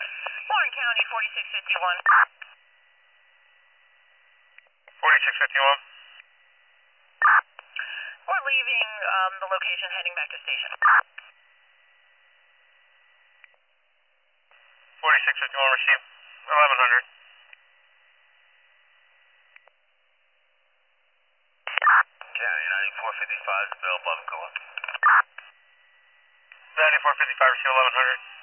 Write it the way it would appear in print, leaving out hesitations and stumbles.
Warren County, 4651. 4651. We're leaving the location, heading back to station. 4651 received. 1100. County 9455, Bill above cooler. 9455 received 1100.